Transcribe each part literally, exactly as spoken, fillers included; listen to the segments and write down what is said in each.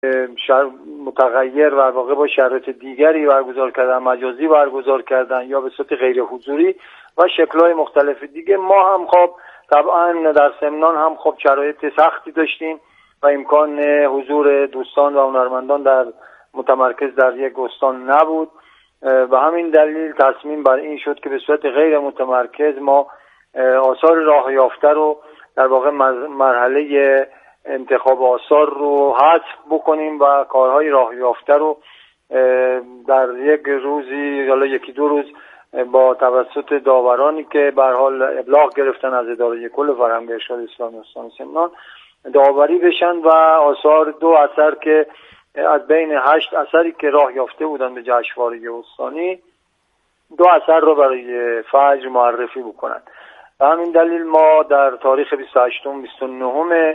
متغیر و واقع با شرایط دیگری برگزار کردن، مجازی برگزار کردن یا به صورت غیر حضوری و شکل‌های مختلف دیگه. ما هم خب طبعا در سمنان هم خب شرایط سختی داشتیم و امکان حضور دوستان و هنرمندان در متمرکز در یک استان نبود و همین دلیل تصمیم بر این شد که به صورت غیر متمرکز ما آثار راه یافته رو در واقع مرحله انتخاب آثار رو حذف بکنیم و کارهای راه یافته رو در یک روزی یا یکی دو روز با توسط داورانی که به هر حال ابلاغ گرفتن از اداره کل فرهنگ ارشاد اسلامی استان سمنان داوری بشن و آثار دو اثر که از بین هشت اثری که راه یافته بودن به جشنواره استانی دو اثر رو برای فجر معرفی بکنن. به همین دلیل ما در تاریخ بیست و هشتم و بیست و نهم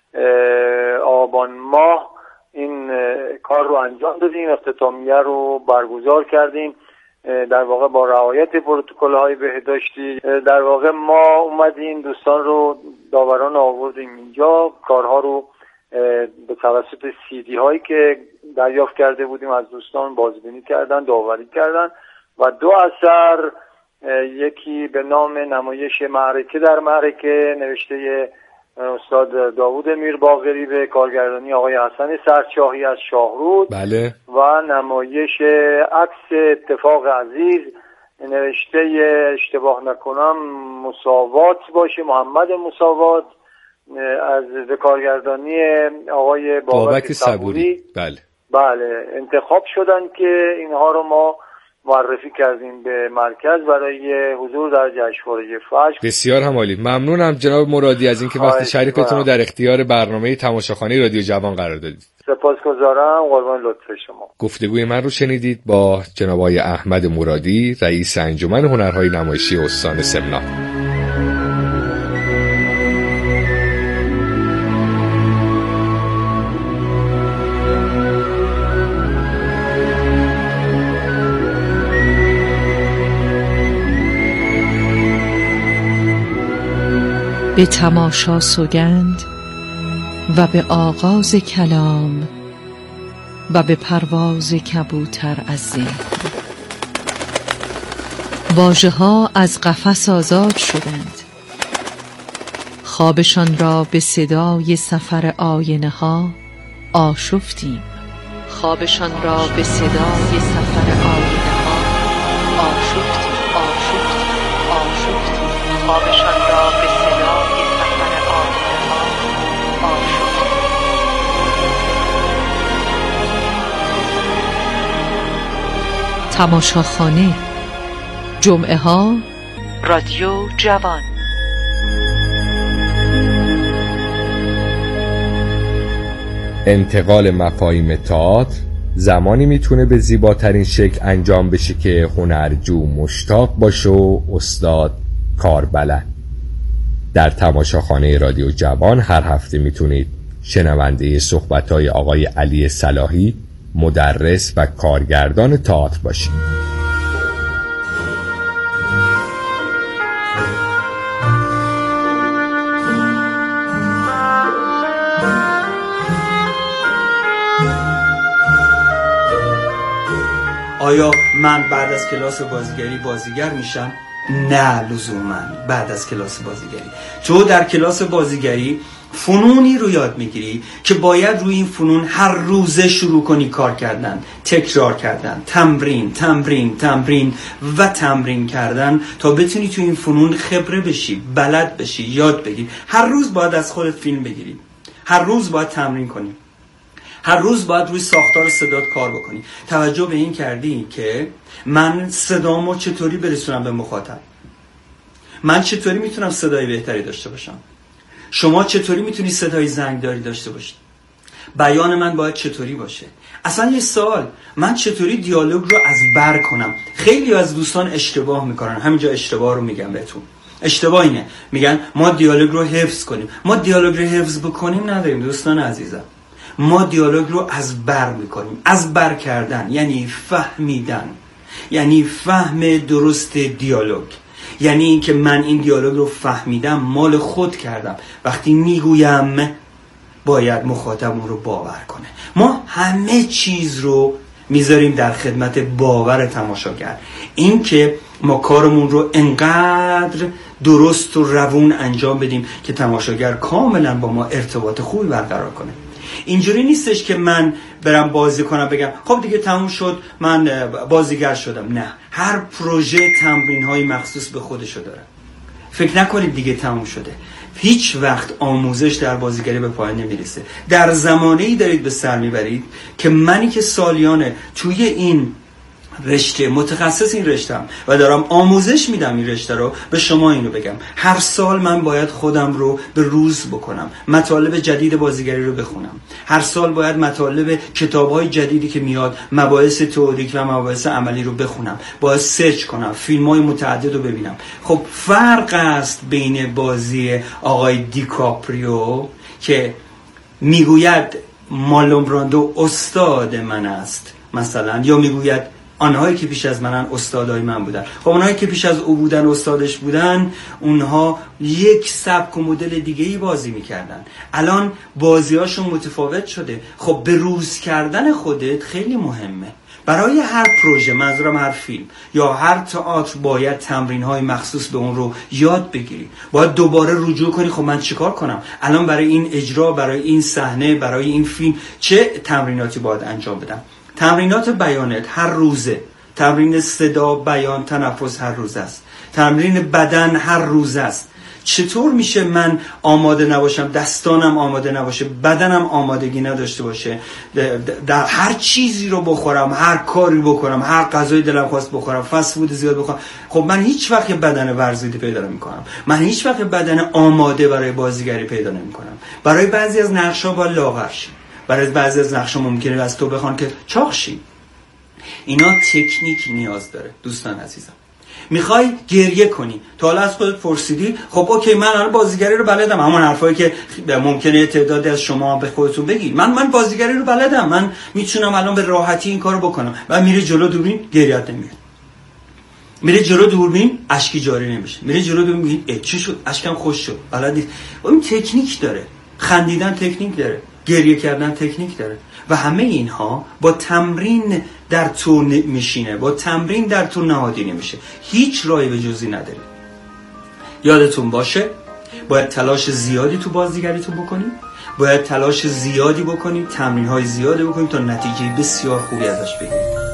آبان ماه این کار رو انجام دادیم، اختتامیه رو برگزار کردیم در واقع با رعایت پروتکل‌های بهداشتی. در واقع ما اومدیم دوستان رو داوران آوردیم اینجا، کارها رو به توسط سی دی هایی که دریافت کرده بودیم از دوستان بازبینی کردن، داوری کردن و دو اثر، یکی به نام نمایش معرکه در معرکه نوشته استاد داوود میرباقری به کارگردانی آقای حسن سرچاهی از شاهرود، بله، و نمایش عکس اتفاق عزیز نوشته اشتباه نکنم مساوات باشه محمد مساوات از به کارگردانی آقای بابک صبوری. بله بله انتخاب شدن که اینها رو ما معرفی کردیم به مرکز برای حضور در جشنواره فجر. بسیار هم عالی. ممنونم جناب مرادی از اینکه وقت شریفتون رو در اختیار برنامه تماشاخانه رادیو جوان قرار دادید. سپاسگزارم، قربان لطف شما. گفتگوی من رو شنیدید با جناب آقای احمد مرادی، رئیس انجمن هنرهای نمایشی استان سمنان. به تماشا سوگند و به آغاز کلام و به پرواز کبوتر از ذهن. واژه‌ها از قفس آزاد شدند، خوابشان را به صدای سفر آینه ها آشفتیم. خوابشان را به صدای سفر آینه ها آشفتیم آشفتیم آشفتیم خوابشان را به صدای سفر آینه ها آشفتیم. تماشاخانه، جمعه ها رادیو جوان. انتقال مفاهیم تئاتر زمانی میتونه به زیباترین شکل انجام بشه که هنرجو مشتاق باشه و استاد کاربلد. در تماشاخانه رادیو جوان هر هفته میتونید شنونده صحبت‌های آقای علی صلاحی، مدرس و کارگردان تئاتر باشید. آیا من بعد از کلاس بازیگری بازیگر میشم؟ نه لزوما بعد از کلاس بازیگری. تو در کلاس بازیگری فنونی رو یاد میگیری که باید روی این فنون هر روزه شروع کنی کار کردن، تکرار کردن، تمرین تمرین تمرین و تمرین کردن تا بتونی تو این فنون خبره بشی، بلد بشی، یاد بگیری. هر روز باید از خودت فیلم بگیری، هر روز باید تمرین کنی، هر روز باید روی ساختار صدات کار بکنی. توجه به این کردی که من صدامو چطوری برسونم به مخاطب؟ من چطوری میتونم صدای بهتری داشته باشم؟ شما چطوری میتونی صدای زنگداری داشته باشید؟ بیان من باید چطوری باشه؟ اصلا یه سوال، من چطوری دیالوگ رو از بر کنم؟ خیلی از دوستان اشتباه میکنن. همینجا اشتباه رو میگم بهتون. اشتباه اینه، میگن ما دیالوگ رو حفظ کنیم. ما دیالوگ رو حفظ بکنیم نداریم دوستان عزیزم. ما دیالوگ رو از بر میکنیم. از بر کردن یعنی فهمیدن، یعنی فهم درست دیالوگ، یعنی اینکه من این دیالوگ رو فهمیدم، مال خود کردم. وقتی میگویم باید مخاطب اون رو باور کنه. ما همه چیز رو میذاریم در خدمت باور تماشاگر. این که ما کارمون رو انقدر درست و روون انجام بدیم که تماشاگر کاملا با ما ارتباط خوبی برقرار کنه. اینجوری نیستش که من برم بازی کنم بگم خب دیگه تموم شد من بازیگر شدم. نه، هر پروژه تمرین‌های مخصوص به خودشو داره. فکر نکنید دیگه تموم شده. هیچ وقت آموزش در بازیگری به پایان نمیرسه. در زمانه‌ای دارید به سر میبرید که منی که سالیانه توی این رشته متخصص این رشته‌ام و دارم آموزش میدم این رشته رو، به شما اینو بگم هر سال من باید خودم رو به روز بکنم، مطالب جدید بازیگری رو بخونم. هر سال باید مطالب کتاب‌های جدیدی که میاد، مباحث تئوریک و مباحث عملی رو بخونم، باید سرچ کنم، فیلم‌های متعدد رو ببینم. خب فرق است بین بازی آقای دیکاپریو که میگوید مارلون براندو استاد من است مثلا، یا میگوید آنهایی که پیش از منن استادای من بودن. خب اونهایی که پیش از او بودن استادش بودن، اونها یک سبک و مدل دیگه‌ای بازی میکردن. الان بازیاشون متفاوت شده. خب به روز کردن خودت خیلی مهمه. برای هر پروژه، منظورم هر فیلم یا هر تئاتر، باید تمرین‌های مخصوص به اون رو یاد بگیری. باید دوباره رجوع کنی خب من چیکار کنم الان برای این اجرا، برای این صحنه، برای این فیلم چه تمریناتی باید انجام بدم. تمرینات بیانت هر روزه، تمرین صدا، بیان، تنفس هر روز است، تمرین بدن هر روز است. چطور میشه من آماده نباشم، دستانم آماده نباشه، بدنم آمادگی نداشته باشه، در هر چیزی رو بخورم، هر کاری بکنم، هر غذای دلم خواست بخورم، فست فود زیاد بخورم؟ خب من هیچ وقت بدن ورزیده پیدا نمی‌کنم. من هیچ وقت بدن آماده برای بازیگری پیدا نمی‌کنم. برای بعضی از نقش‌ها با لاغر شی، برای بعضی از نقش‌ها ممکنه از تو بخوان که چاق شی. اینا تکنیک نیاز داره. دوستان عزیزم، میخوای گریه کنی، تا حالا از خودت پرسیدی خب اوکی من الان بازیگری رو بلدم، همون حرفایی که ممکنه تعدادی از شما به خودتون بگید، من من بازیگری رو بلدم، من میتونم الان به راحتی این کارو بکنم، و میره جلو دوربین گریه‌ات نمیاد، میره جلو دوربین اشکی جاری نمیشه، میره جلو دوربین میگه ای چی شد اشکم خوش شد. بلد نیست. اون تکنیک داره. خندیدن تکنیک داره، گریه کردن تکنیک داره، و همه اینها با تمرین در تو میشینه، با تمرین در تو نهادی نمیشه. هیچ راهی به جزی نداری. یادتون باشه باید تلاش زیادی تو بازیگریتون بکنید، باید تلاش زیادی بکنید، تمرین‌های زیادی بکنید تا نتیجه بسیار خوبی ازش بگیرید.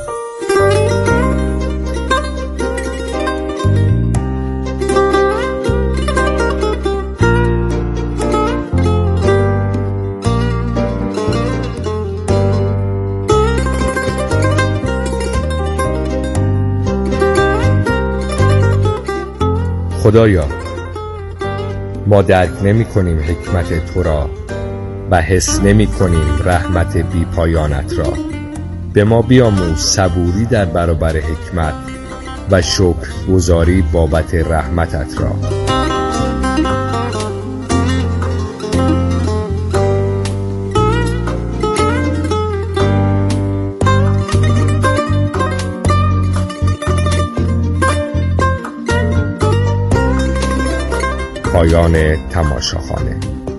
خدایا، ما درک نمی کنیم حکمت تو را و حس نمی کنیم رحمت بی پایانت را. به ما بیاموز صبوری در برابر حکمت و شکر گزاری بابت رحمتت را. پایان تماشاخانه.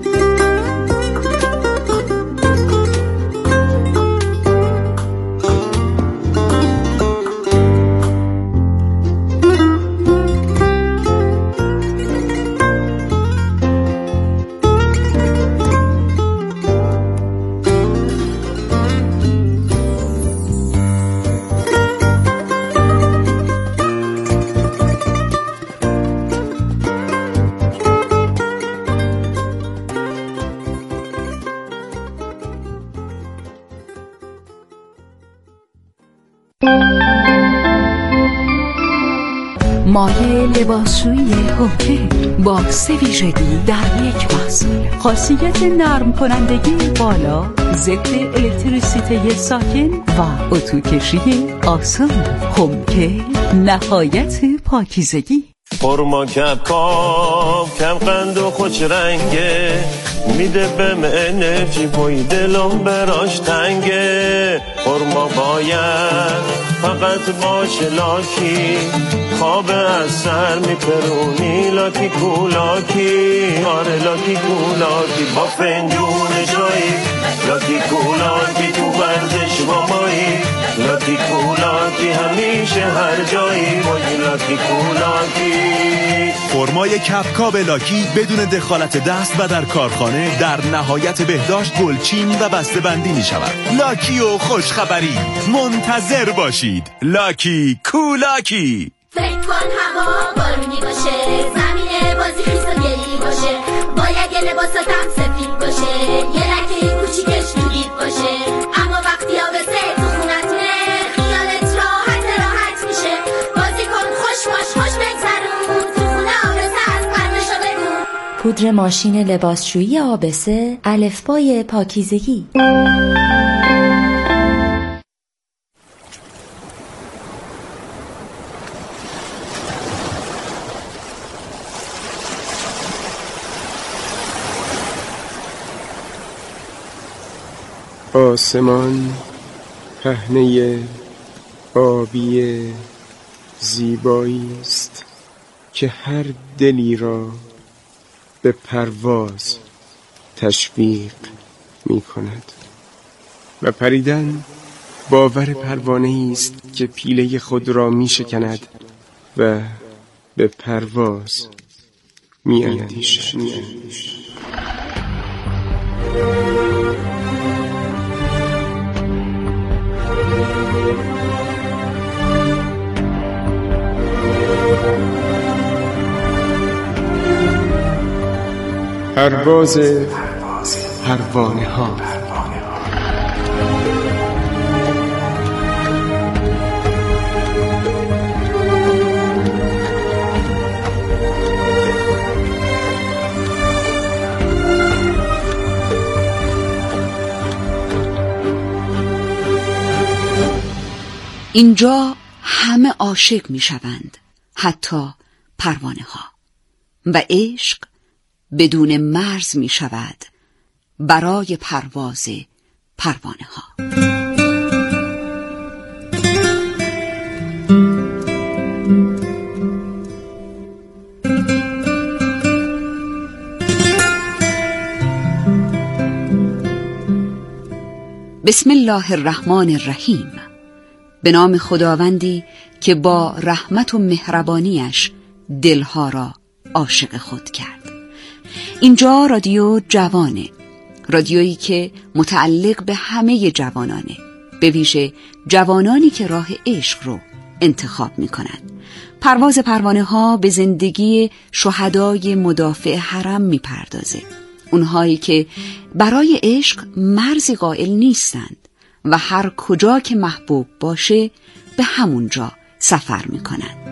مایه لباسشویی هوکه با سه ویژگی در یک محصول. خاصیت نرم کنندگی بالا، ضد الکتریسیته ساکن و اتو کشی آسان. هوکه نهایت پاکیزگی. خورما کپ کام کم قند و خوش رنگه، میده بهم انرژی بای دلم براش تنگه. خورما ما باید فقط باشه لاکی، خواب از سر میپرونی لاکی کولاکی، آره لاکی کولاکی با فنجون چایی، لاکی کولاکی تو ورزش با مایی، لاکی کولاکی همیشه هر جایی، بایی لاکی کولاکی. فرمای کپکاب لاکی بدون دخالت دست و در کارخانه در نهایت بهداشت گلچین و بسته بندی می شود. لاکی و خوشخبری منتظر باشید. لاکی کولاکی. فکر کن هوا بارونی باشه، زمین بازی خیس و گلی باشه، باید یه لباساتم سفید باشه، یه لکه کوچیکش نورید باشه، اما وقتی آبسه تو خونتونه خیالت راحت راحت میشه. بازی کن خوش باش خوش بگذرون، تو خونه آبسه از قدرشو بگون. پودر ماشین لباسشویی آبسه، الفبای پاکیزگی. آسمان پهنه آبی زیبایی است که هر دلی را به پرواز تشویق می کند و پریدن باور پروانه‌ای است که پیله خود را می شکند و به پرواز می اندیشد. پرواز پروانه ها. اینجا همه عاشق می شوند، حتی پروانه ها، و عشق بدون مرز می شود برای پرواز پروانه ها. بسم الله الرحمن الرحیم. به نام خداوندی که با رحمت و مهربانیش دلها را عاشق خود کرد. اینجا رادیو جوانه، رادیویی که متعلق به همه جوانانه، به ویژه جوانانی که راه عشق رو انتخاب می کنند. پرواز پروانه ها به زندگی شهدای مدافع حرم می پردازه، اونهایی که برای عشق مرزی قائل نیستند و هر کجا که محبوب باشه به همونجا سفر می کنند.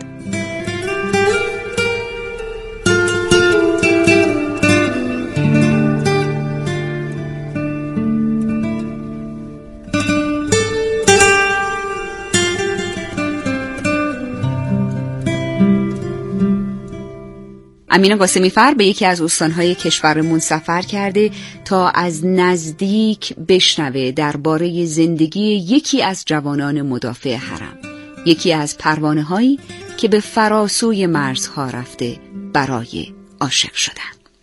امین قاسمی‌فر به یکی از استانهای کشورمون سفر کرده تا از نزدیک بشنوه درباره زندگی یکی از جوانان مدافع حرم، یکی از پروانه‌هایی که به فراسوی مرزها رفته برای عاشق شدن.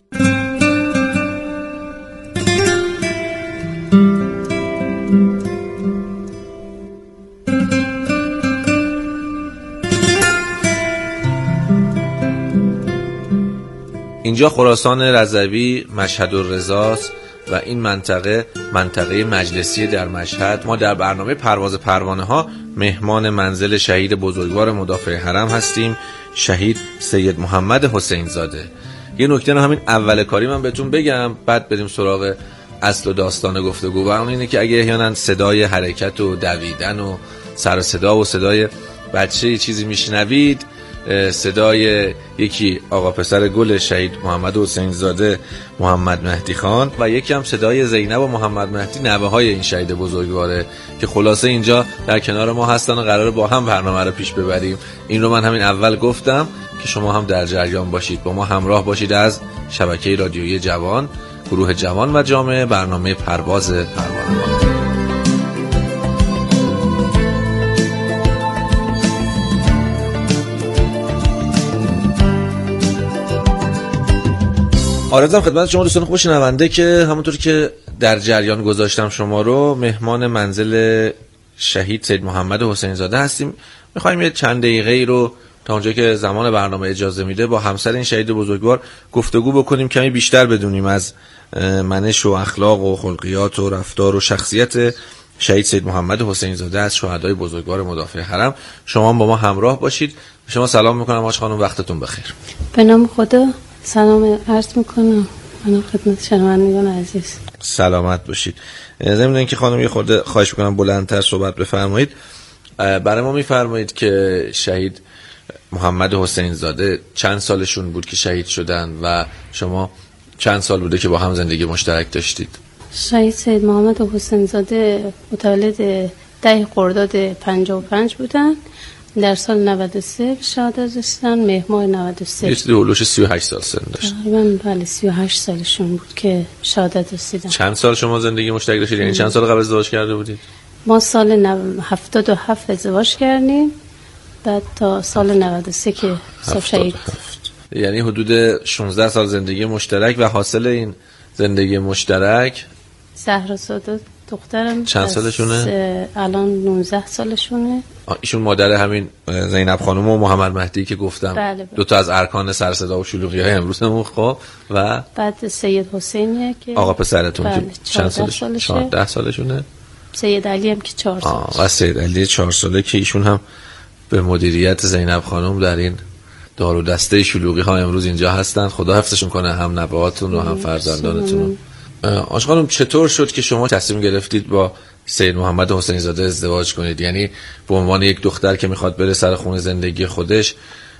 اینجا خراسان رضوی، مشهد الرضاست و این منطقه منطقه مجلسی در مشهد. ما در برنامه پرواز پروانه ها مهمان منزل شهید بزرگوار مدافع حرم هستیم، شهید سید محمد حسین زاده. یه نکته رو همین اول کاری من بهتون بگم، بعد بریم سراغ اصل و داستان گفتگو. و اون اینه که اگه احیانا صدای حرکت و دویدن و سر صدا و صدای بچه چیزی میشنوید، صدای یکی آقا پسر گل شهید محمد حسین زاده محمد مهدی خان و یکی هم صدای زینب و محمد مهدی نوه های این شهید بزرگواره که خلاصه اینجا در کنار ما هستن و قراره با هم برنامه رو پیش ببریم. این رو من همین اول گفتم که شما هم در جریان باشید، با ما همراه باشید از شبکه رادیویی جوان، گروه جوان و جامعه، برنامه پرواز پروانه ها. آرزم خدمت شما دوستان خوب شنونده که همونطور که در جریان گذاشتم شما رو مهمان منزل شهید سید محمد حسین زاده هستیم. میخوایم یه چند دقیقه رو تا اونجا که زمان برنامه اجازه میده با همسر این شهید بزرگوار گفتگو بکنیم، کمی بیشتر بدونیم از منش و اخلاق و خلقیات و رفتار و شخصیت شهید سید محمد حسین زاده از شهدای بزرگوار مدافع حرم. شما با ما همراه باشید. شما سلام میکنم حاج خانم، وقتتون بخیر. به نام خدا سلام عرض میکنم من خدمت شنوندگان عزیز. سلامت باشید. ضمن اینکه خانم یه خورده خواهش میکنم بلندتر صحبت بفرمایید. برای ما میفرمایید که شهید محمد حسین زاده چند سالشون بود که شهید شدن و شما چند سال بوده که با هم زندگی مشترک داشتید؟ شهید سید محمد حسین زاده متولد ده خرداد پنجاه و پنج بودن. در سال نود و سه شهادت رسیدن، مهر ماه نود و سه. یه چیزی هولوش سی و هشت سال سن داشت. من بله سی و هشت سالشون بود که شهادت رسیدن. چند سال شما زندگی مشترک داشتید؟ یعنی چند سال قبل ازدواج کرده بودید؟ ما سال هفتاد و هفت ازدواج کردیم، بعد تا سال نود و سه که صاحب شهید. یعنی حدود شانزده سال زندگی مشترک. و حاصل این زندگی مشترک زهرا زاده دخترم چند سالشونه؟ الان نوزده سالشونه. ایشون مادر همین زینب خانم و محمد مهدی که گفتم. بله بله. دو تا از ارکان سر صدا و شلوغی های امروزمون. خب و بعد سید حسینیه که آقا پسرتون بله. که چند سالشه؟ چهارده سالشونه. سید علی هم که چهار سالشه. و سید علی چهار ساله که ایشون هم به مدیریت زینب خانم در این دار و دسته شلوغی ها امروز اینجا هستن. خدا حفظشون کنه، هم نوه‌هاتون و هم فرزندانتون. آقا خانم چطور شد که شما تصمیم گرفتید با سید محمد حسین زاده ازدواج کنید؟ یعنی به عنوان یک دختر که میخواد بره سر خونه زندگی خودش،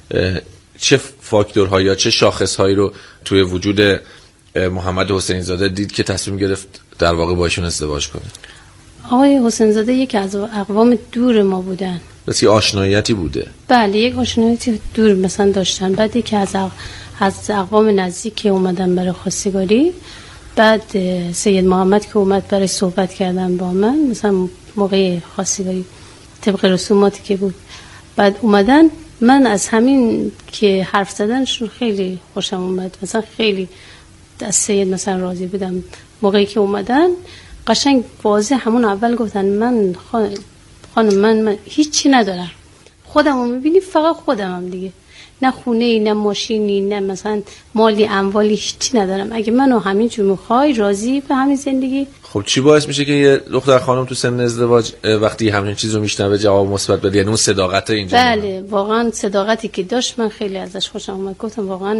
چه فاکتورهایی یا چه شاخصهایی رو توی وجود محمد حسین زاده دید که تصمیم گرفت در واقع با ایشون ازدواج کنید؟ آقای حسین زاده یک از اقوام دور ما بودن. بس یه آشناییتی بوده؟ بله یک آشناییتی دور مثلا داشتن. بعد که از از اقوام نزدیک که اومدن برای خواستگاری، بعد سید محمد که اومد برای صحبت کردن با من مثلا موقع خواستگاری طبق رسوماتی که بود، بعد اومدن من از همین که حرف زدنشون خیلی خوشم اومد. مثلا خیلی از سید مثلا راضی بودم. موقعی که اومدن قشنگ واضح همون اول گفتن من خانم من, من هیچی ندارم، خودم رو میبینی فقط خودمم دیگه، نه خونه نه ماشینی نه مثلا مالی اموالی هیچی ندارم، اگه منو همینجور میخوای راضی به همین زندگی. خب چی باعث میشه که یه دختر خانم تو سن ازدواج وقتی همین چیزو میشنوه جواب مثبت بده؟ یعنی اون صداقت اینجا. بله واقعا صداقتی که داشت من خیلی ازش خوشم اومد. گفتم واقعا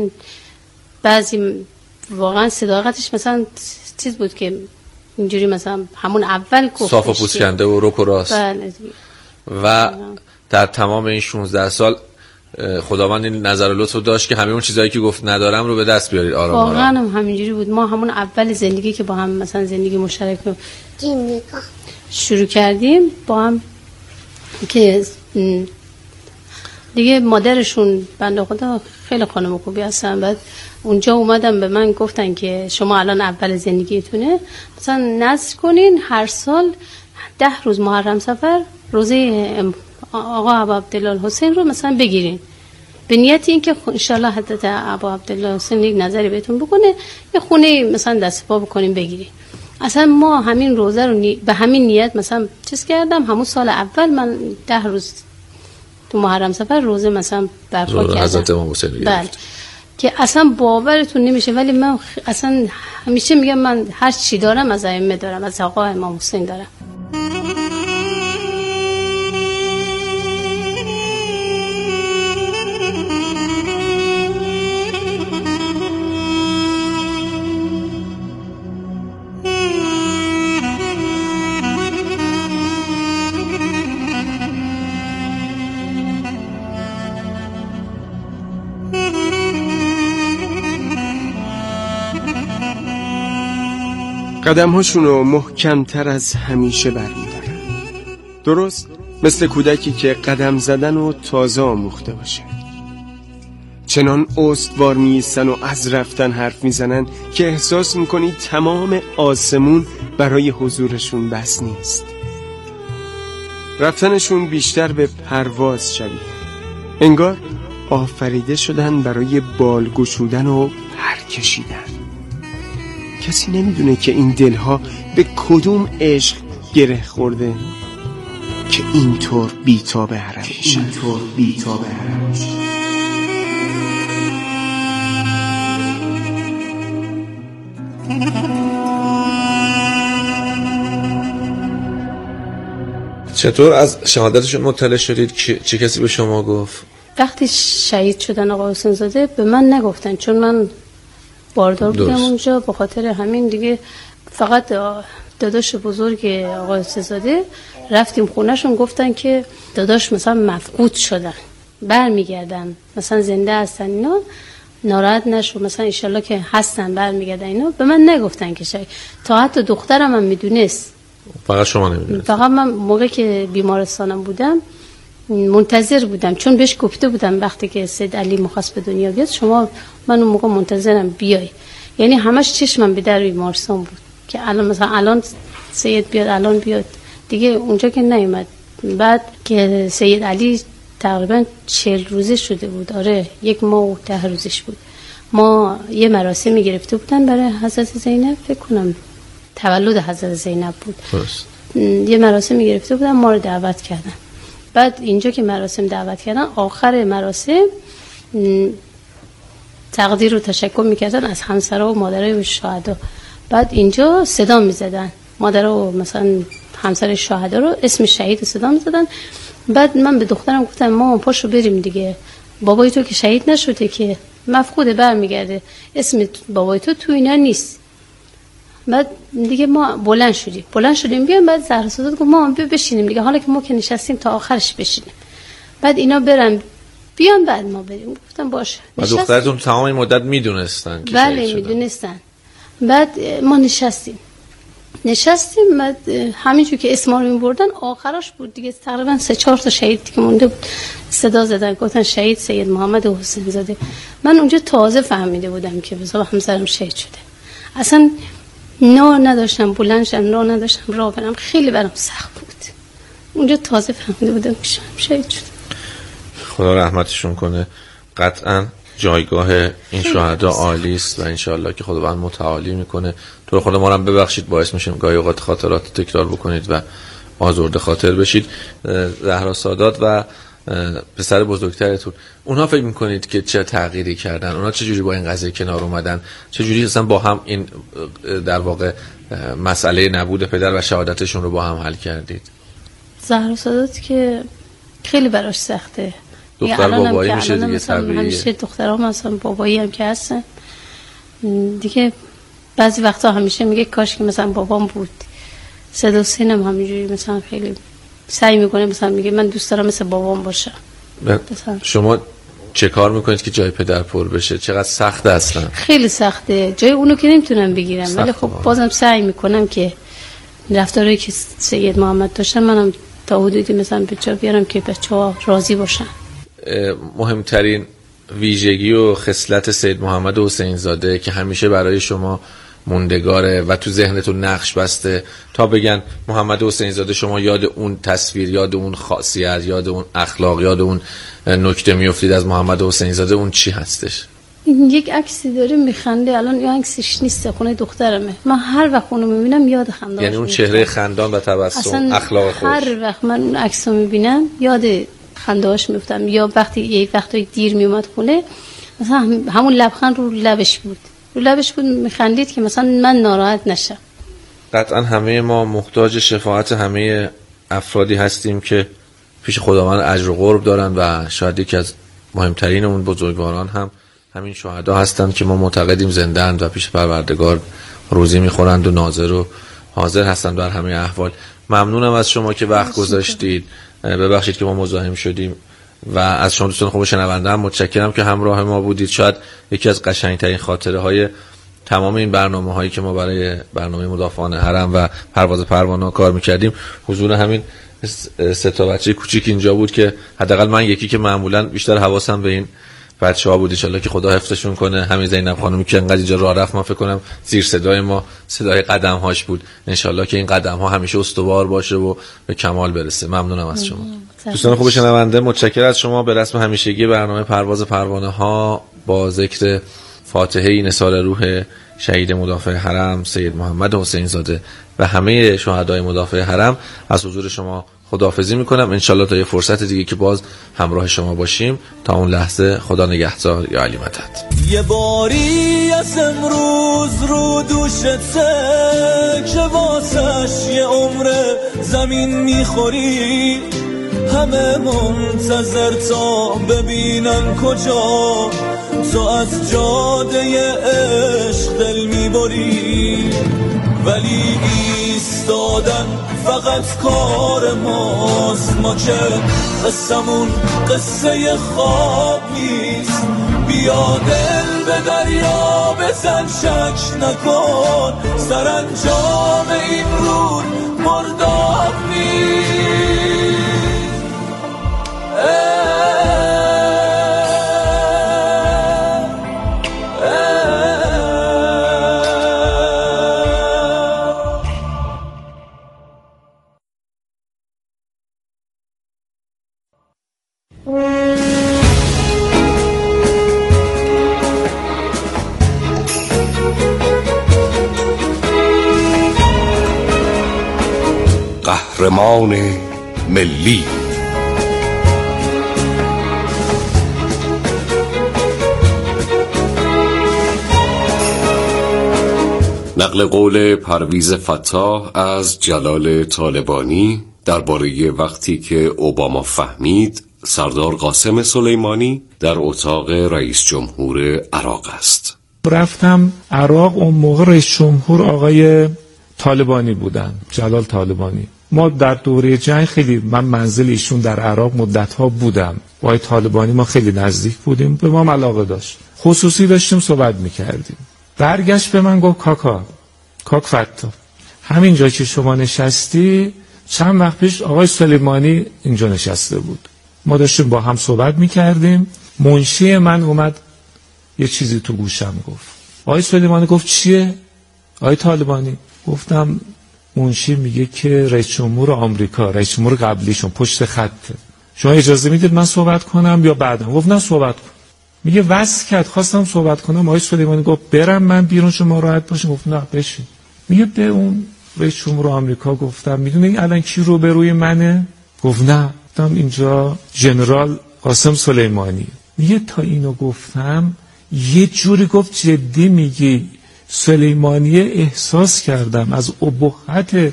بعضی واقعا صداقتش مثلا چیز بود که اینجوری مثلا همون اول گفتش صاف و پوسکنده و رک و راست. بله. و در تمام این شانزده سال خداوند این نظر و لطف داشت که همه اون چیزایی که گفت ندارم رو به دست بیارید آرام آرام. واقعا هم همینجوری بود. ما همون اول زندگی که با هم مثلا زندگی مشترک شروع کردیم با هم که دیگه مادرشون بنده خدا خیلی خانم خوبی هستن. بعد اونجا اومدن به من گفتن که شما الان اول زندگیتونه مثلا نذر کنین هر سال ده روز محرم سفر روزه آقا ابا عبدالله حسین رو مثلا بگیرین، به نیت این که انشالله حضرت ابا عبدالله حسین یک نظری بهتون بکنه یه خونه مثلا دست پا بکنین بگیرین. اصلا ما همین روزه رو نی... به همین نیت مثلا چیز کردم. همون سال اول من ده روز تو محرم سفر روزه مثلا برپا کردم حضرت امام حسین. بله که اصلا باورتون نمیشه، ولی من اصلا همیشه میگم من هر چی دارم از ائمه دارم، از آقا امام حسین دارم. قدم‌هاشونو محکم‌تر از همیشه برمی‌دارن، درست مثل کودکی که قدم زدن و تازه آموخته باشه. چنان استوار می‌ایستن و از رفتن حرف میزنن که احساس میکنی تمام آسمون برای حضورشون بس نیست. رفتنشون بیشتر به پرواز شبیه، انگار آفریده شدن برای بال گشودن و پر کشیدن. کسی نمیدونه که این دلها به کدوم عشق گره خورده که اینطور بی‌تاب حرم میشن. اینطور بی‌تاب حرم میشن. چطور از شهادتشون مطلع شدید؟ چه کسی به شما گفت؟ وقتی شهید شدن آقا حسین زاده به من نگفتن، چون من باردار بودم اونجا، به خاطر همین دیگه فقط داداش بزرگ آقا حسین زاده رفتیم خونهشون، گفتن که داداش مثلا مفقود شدن برمیگردن، مثلا زنده هستن اینا، ناراحت نشو، مثلا انشالله که هستن برمیگردن اینا. به من نگفتن که شهید، تا حتی دخترم هم میدونست، فقط شما نمیدونست. فقط من موقع که بیمارستانم بودم منتظر بودم، چون بهش گفته بودم وقتی که سید علی مخواست به دنیا بیاد شما من اون موقع منتظرم بیای، یعنی همش چشمم به در بیمارستان بود که الان مثلا الان سید بیاد الان بیاد دیگه. اونجا که نیومد. بعد که سید علی تقریبا چهل روزه شده بود، آره یک ماه و ده روزش بود، ما یه مراسمی گرفته بودن برای حضرت زینب، فکر کنم تولد حضرت زینب بود. درست. یه مراسمی گرفته بودن، ما رو دعوت کردن. بعد اینجا که مراسم دعوت کردن، آخر مراسم تقدیر رو تشکر میکردن از همسرها و مادرای و شهدا. بعد اینجا صدا میزدن مادرها و مثلا همسر شهدا رو، اسم شهید رو صدا میزدن. بعد من به دخترم گفتم مامان پاشو بریم دیگه، بابای تو که شهید نشده که مفقوده برمیگرده، اسم بابای تو تو اینا نیست. بعد دیگه ما بلند شدیم بلند شدیم بیام. بعد زهرا سادات گفت ما بیا بشینیم دیگه، حالا که ما که نشستیم تا آخرش بشینیم، بعد اینا برن بیان بعد ما بریم. گفتم باشه. و دخترتون تمام این مدت میدونستن که بله میدونستن. بعد ما نشستیم نشستیم بعد همینجور که اسما رو میبردن آخرش بود دیگه، تقریبا سه چهار تا شهید که مونده بود صدا زدن، گفتن شهید سید محمد حسین زاده. من اونجا تازه فهمیده بودم که بزا همسرم شهید شده، اصلا نه نداشتم بلند شم، نه نداشتم راه برم، خیلی برام سخت بود. اونجا تازه فهمیده بودم که شهید شده. خدا رحمتشون کنه. قطعا جایگاه این شهدا عالی است و انشالله که خداوند متعالی میکنه. تو خود ما رو ببخشید، باعث میشیم گاهی اوقات خاطرات تکرار بکنید و آزرده خاطر بشید. زهرا سادات و پسر بزرگترتون، اونها فکر میکنید که چه تغییری کردن؟ اونها چه جوری با این قضیه کنار اومدن؟ چه جوری اصلا با هم این در واقع مسئله نبود پدر و شهادتشون رو با هم حل کردید؟ زهرا سادات که خیلی براش سخته، دختر بابایی میشه دیگه، طبیعیه. همیشه دخترها مثلا بابایی هم که هستن دیگه، بعضی وقتا همیشه میگه کاش که مثلا بابام بود. صدا سینم همینجوری مثلا خیلی سعی میکنه، مثلا میگه من دوست دارم مثل بابام باشم. شما چه کار میکنید که جای پدر پر بشه؟ چقدر سخته اصلا؟ خیلی سخته، جای اونو که نمیتونم بگیرم، ولی خب بازم سعی میکنم که رفتاری که سید محمد داشتن منم تا حدودی مثلا به جا بیارم که بچه‌ها راضی باشن. مهمترین ویژگی و خصلت سید محمد حسین زاده که همیشه برای شما موندگاره و تو ذهنتون نقش بسته تا بگن محمد حسین زاده، شما یاد اون تصویر، یاد اون خاصیت، یاد اون اخلاق، یاد اون نکته میافتید از محمد حسین زاده، اون چی هستش؟ یک عکسی داره میخنده، الان این عکسش نیست، خونه دخترمه. من هر وقت اونو میبینم یاد خنده‌اش، یعنی اون چهره خندان و تبسم، اخلاق خوش. هر وقت من اون عکسو میبینم یاد خنده‌اش میفتم. یا وقتی یک وقتی دیر میومد خونه، مثلا همون لبخند رو لبش بود رو لبش بود میخندید که مثلا من ناراحت نشم. قطعا همه ما محتاج شفاعت همه افرادی هستیم که پیش خداوند اجر و قرب دارن و شاید یکی از مهمترین اون بزرگواران هم همین شهدا هستند که ما معتقدیم زنده‌اند و پیش پروردگار روزی میخورند و ناظر و حاضر هستند در همه احوال. ممنونم از شما که وقت گذاشتید. ببخشید که ما مزاحم شدیم و از شما دوستان خوب شنونده هم متشکرم که همراه ما بودید. شاید یکی از قشنگترین خاطره های تمام این برنامه هایی که ما برای برنامه مدافعان حرم و پرواز پروانه کار میکردیم حضور همین سه تا بچه کوچیک اینجا بود که حداقل من یکی که معمولا بیشتر حواسم به این بچه‌ها بود. ان شاءالله که خدا حفظشون کنه. همین زینب خانومی که انقدر اینجا راه رفت، ما فکر کنم زیر صدای ما صدای قدم‌هاش بود. ان شاءالله که این قدم‌ها همیشه استوار باشه و به کمال برسه. ممنونم از شما. دوستان خوب شنونده، متشکرم از شما. به رسم همیشگی برنامه پرواز پروانه ها با ذکر فاتحه نثار روح شهید مدافع حرم سید محمد حسین زاده و همه شهدای مدافع حرم از حضور شما خداحافظی میکنم. انشالله تا یه فرصت دیگه که باز همراه شما باشیم. تا اون لحظه خدا نگهدار، یا علی مدد. یه باری از امروز رو دوشته که واسش یه عمر زمین میخوری، همه منتظر تا ببینن کجا تو از جاده عشق دل میبری، ولی ایستادن فقط کار ماست، ما که قصمون قصه خواب نیست. بیا دل به دریا بزن، شک نکن سرانجام این رود مرداب نیست. قهرمان ملی. نقل قول پرویز فتاح از جلال طالبانی درباره وقتی که اوباما فهمید سردار قاسم سلیمانی در اتاق رئیس جمهور عراق است. رفتم عراق، اون موقع رئیس جمهور آقای طالبانی بودن، جلال طالبانی. ما در دوره جنگ خیلی، من منزل ایشون در عراق مدت‌ها بودم، با آقای طالبانی ما خیلی نزدیک بودیم، به ما علاقه داشت، خصوصی داشتیم صحبت می‌کردیم. برگشت به من گفت کاکا کاک فتا، همینجا که شما نشستی چند وقت پیش آقای سلیمانی اینجا نشسته بود، ما داشتیم با هم صحبت می‌کردیم، منشی من اومد یه چیزی تو گوشم گفت. آقای سلیمانی گفت چیه؟ آقای طالبانی. گفتم منشی میگه که رئیس جمهور آمریکا، رئیس جمهور قبلیشون پشت خطه، شما اجازه میدید من صحبت کنم یا بعدم؟ گفت نه صحبت کن. میگه واسه کرد خواستم صحبت کنم، آقای سلیمانی گفت برم من بیرون شما راحت باشین. گفت نه بشین. میگه به اون رئیس جمهور آمریکا گفتم میدونی الان کی رو به روی منه؟ گفت نه. گفتم اینجا ژنرال قاسم سلیمانی. میگه تا اینو گفتم یه جوری گفت جدی میگی؟ سلیمانی احساس کردم از ابهت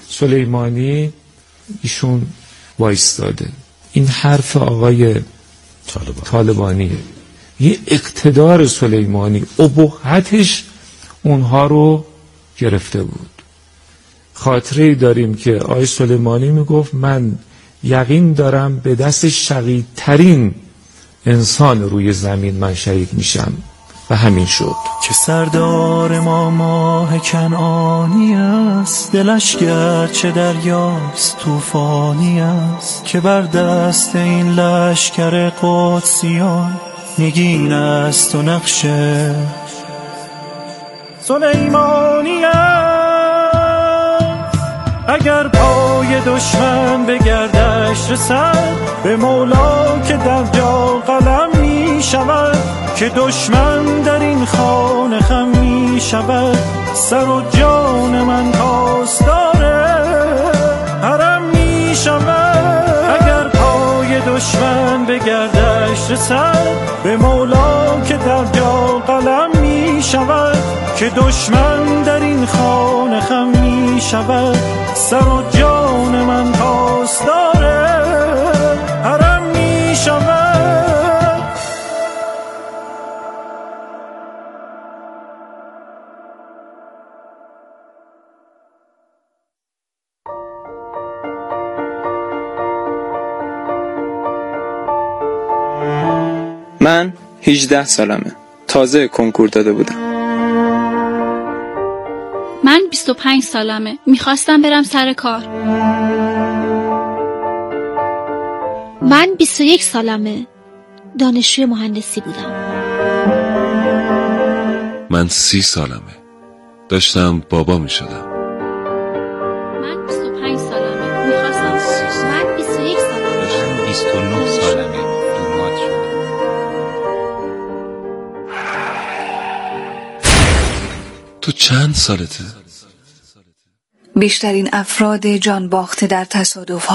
سلیمانی ایشون وایستاده. این حرف آقای طالبانی. طالبانیه. یه اقتدار سلیمانی، ابهتش اونها رو گرفته بود. خاطره داریم که آقای سلیمانی میگفت من یقین دارم به دست شقی‌ترین انسان روی زمین من شهید میشم و همین شد. که سردار ما ماه کنعانی است، دلش گرچه دریاست طوفانی است، که بر دست این لشکر قدسیان نگین است و نقش سلیمانی است. اگر پای دشمن به گردش رسد، به مولا که در جا قلم می شود، که دشمن در این خانه خم می شود. سر و جان من پاسدار حرم می شود. اگر پای دشمن به گردش رسد، به مولا که در جا قلم می شود، که دشمن در این خانه خم می شود. سر و جان من پاسدار حرم می شود. من هجده سالمه، تازه کنکور داده بودم. من بیست و پنج سالمه، میخواستم برم سر کار. من بیست و یک سالمه، دانشجوی مهندسی بودم. من سی سالمه، داشتم بابا میشدم. من بیست و پنج سالمه، میخواستم. من بیست و یک سالمه، داشتم بیست و نه سالمه، دومات شدم. چند سالته؟ بیشترین افراد جان باخته در تصادف